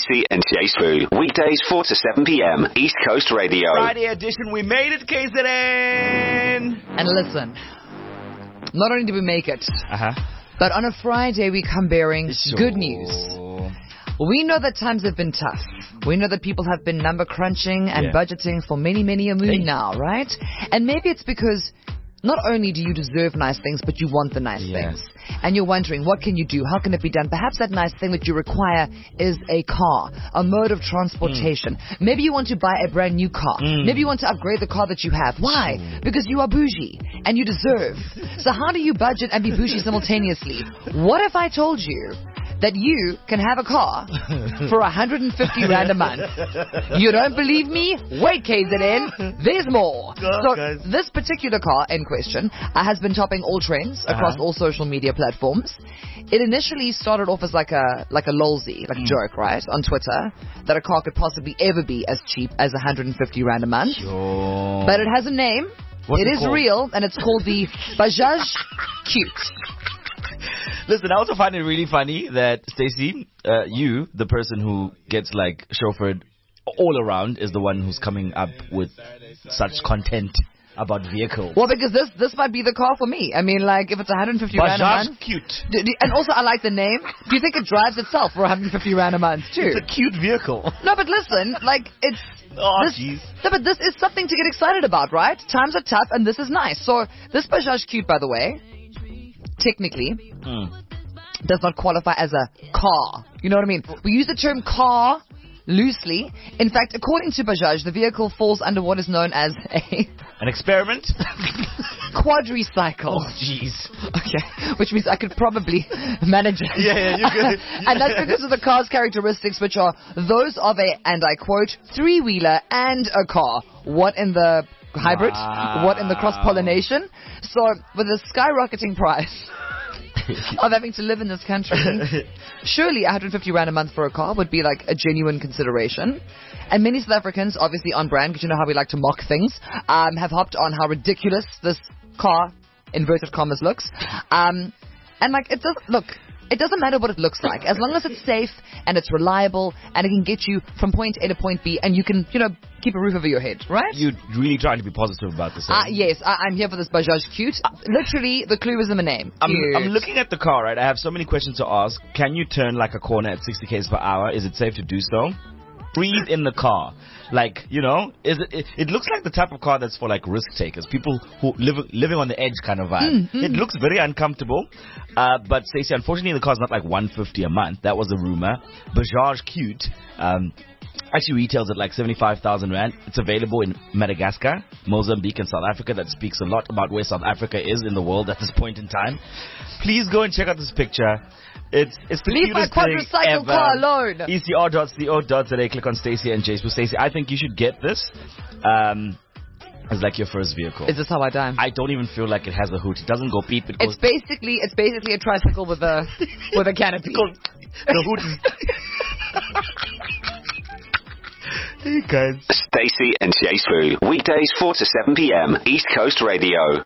Stacey and Jay Spoo. Weekdays 4 to 7 p.m. East Coast Radio. Friday edition, we made it, KZN. And listen, not only did we make it, but on a Friday we come bearing good news. We know that times have been tough. We know that people have been number crunching and budgeting for many, many a moon now, right? And maybe it's because not only do you deserve nice things, but you want the nice things. And you're wondering, what can you do? How can it be done? Perhaps that nice thing that you require is a car, a mode of transportation. Maybe you want to buy a brand new car. Maybe you want to upgrade the car that you have. Why? Because you are bougie and you deserve. So how do you budget and be bougie simultaneously? What if I told you that you can have a car for 150 Rand a month? You don't believe me? Wait, KZN. There's more. This particular car in question has been topping all trends across all social media platforms. It initially started off as like a lolzy, like a joke, right, on Twitter, that a car could possibly ever be as cheap as 150 Rand a month. But it has a name. It is real, and it's called the Bajaj Cute. Listen, I also find it really funny that, Stacey, you, the person who gets like chauffeured all around, is the one who's coming up with such content about vehicles. Well, because this might be the car for me. I mean, like, if it's 150 Rand a month. Cute. And also, I like the name. Do you think it drives itself for 150 Rand a month, too? It's a cute vehicle. No, but listen, like, it's... jeez. No, but this is something to get excited about, right? Times are tough, and this is nice. So, this Bajaj Cute, by the way, technically, does not qualify as a car. You know what I mean? We use the term car loosely. In fact, according to Bajaj, the vehicle falls under what is known as an experiment? Quadricycle. Oh, jeez. Okay, which means I could probably manage it. Yeah, you could. And that's because of the car's characteristics, which are those of a, and I quote, three-wheeler and a car. What in the hybrid? Wow. What in the cross-pollination? So, with the skyrocketing price of having to live in this country, surely 150 Rand a month for a car would be like a genuine consideration. And many South Africans, obviously on brand, because you know how we like to mock things, have hopped on how ridiculous this car, inverted commas, looks. And like, it doesn't matter what it looks like, as long as it's safe and it's reliable and it can get you from point A to point B, and you can, keep a roof over your head, right? You're really trying to be positive about this. Yes, I'm here for this Bajaj Cute. Literally, the clue is in the name. I'm looking at the car, right? I have so many questions to ask. Can you turn like a corner at 60 km per hour? Is it safe to do so? Breathe in the car. Like, it looks like the type of car that's for like risk takers, people who living on the edge kind of vibe. It looks very uncomfortable. But Stacey, unfortunately the car's not like 150 a month. That was the rumor. Bajaj Cute actually retails at like 75,000 Rand. It's available in Madagascar, Mozambique, and South Africa. That speaks a lot about where South Africa is in the world at this point in time. Please go and check out this picture. It's the Leave my cutest thing quadricycle ever. car alone. ECR.co.za. Click on Stacey and Jay Spoo. Stacey, I think you should get this as like your first vehicle. Is this how I die? I don't even feel like it has a hoot. It doesn't go beep. It goes. It's basically a tricycle with a canopy. The hoot is. Hey guys. Stacey and Jay Spoo. Weekdays 4 to 7 p.m. East Coast Radio.